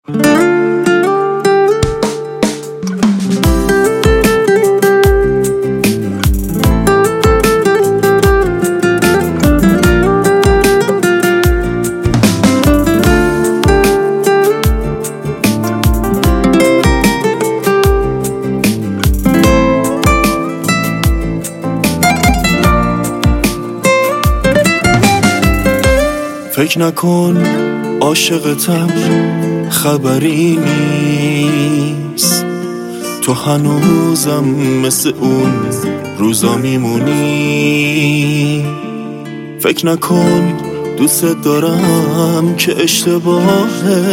فکر نکن عاشقتم خبری نیست، تو هنوزم مثل اون روزا میمونی. فکر نکن دوست دارم که اشتباهه،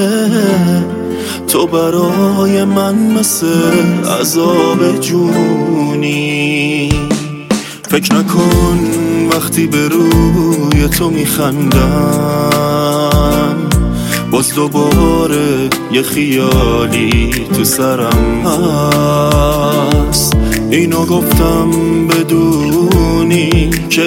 تو برای من مثل عذاب جونی. فکر نکن وقتی به روی تو میخندم باز دوباره یه خیالی تو سرم هست. اینو گفتم بدونی که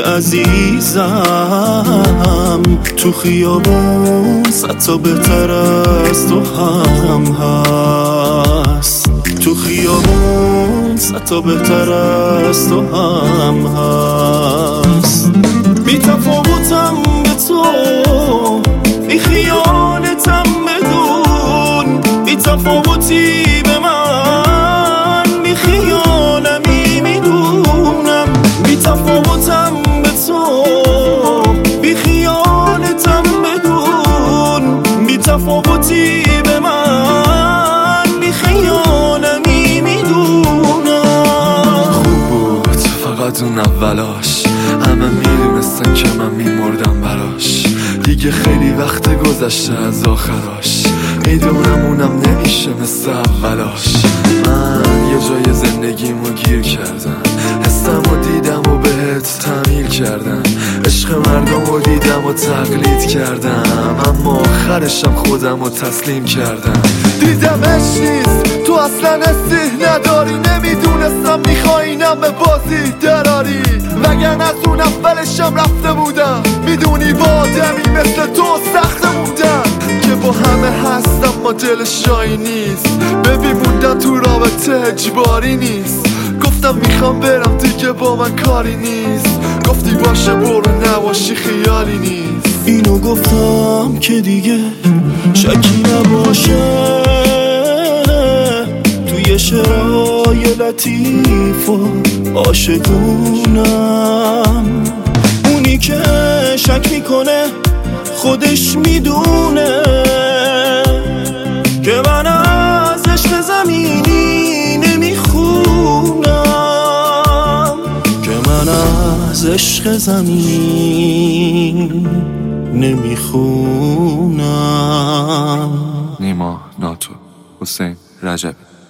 عزیزم تو خیابون صد تا بهتر از تو هم هست، تو خیابون صد تا بهتر از تو هم هست. بی تفاوتم به تو، بی خیالتم بدون، بی تفاوتی به من، بی خیالمی میدونم. بی تفاوتم به تو، بی خیالتم بدون، بی تفاوتی به من، بی خیالمی میدونم. خوب بود فقط اون اولاش، همه میدونستن که من میمردم براش. دیگه خیلی وقت گذشته از آخراش، میدونم اونم نمیشه مثل اولاش. من یه جای زندگیمو گیر کردم، حسمو دیدم و بهت تعمیل کردم، عشق مردمو دیدم و تقلید کردم، اما آخرشم خودمو تسلیم کردم. دیدمش نیست، تو اصلا حسی نداری، نمیدونستم میخوای اینم به بازی دراری، وگرنه از اون اولشم رفته بودم. میدونی با آدمی مثل تو سخته موندم که با همه هستم ما دل شایی نیست، ببین موندن تو رابطه اجباری نیست. گفتم میخوام برم دیگه با من کاری نیست، گفتی باشه برو نباشی خیالی نیست. اینو گفتم که دیگه شکی نباشه، توی شعرهای لطیف و عاشقونم. اونی که شک میکنه خودش میدونه که من از عشق زمینی نمیخونم، که من از عشق زمین نمیخونم. نیما ناتو، حسین رجبی.